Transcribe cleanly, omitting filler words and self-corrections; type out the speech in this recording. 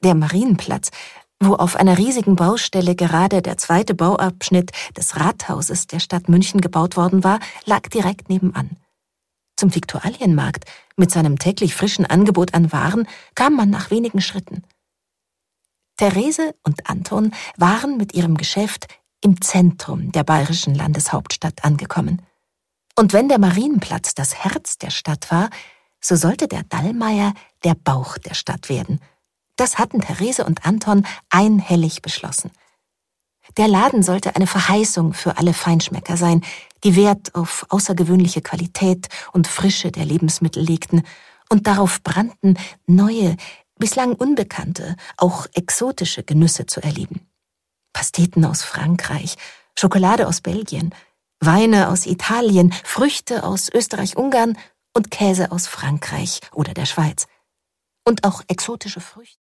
Der Marienplatz, wo auf einer riesigen Baustelle gerade der zweite Bauabschnitt des Rathauses der Stadt München gebaut worden war, lag direkt nebenan. Zum Viktualienmarkt mit seinem täglich frischen Angebot an Waren kam man nach wenigen Schritten. Therese und Anton waren mit ihrem Geschäft im Zentrum der bayerischen Landeshauptstadt angekommen. Und wenn der Marienplatz das Herz der Stadt war, so sollte der Dallmayr der Bauch der Stadt werden. Das hatten Therese und Anton einhellig beschlossen. Der Laden sollte eine Verheißung für alle Feinschmecker sein, die Wert auf außergewöhnliche Qualität und Frische der Lebensmittel legten und darauf brannten, neue, bislang unbekannte, auch exotische Genüsse zu erleben. Pasteten aus Frankreich, Schokolade aus Belgien, Weine aus Italien, Früchte aus Österreich-Ungarn und Käse aus Frankreich oder der Schweiz. Und auch exotische Früchte.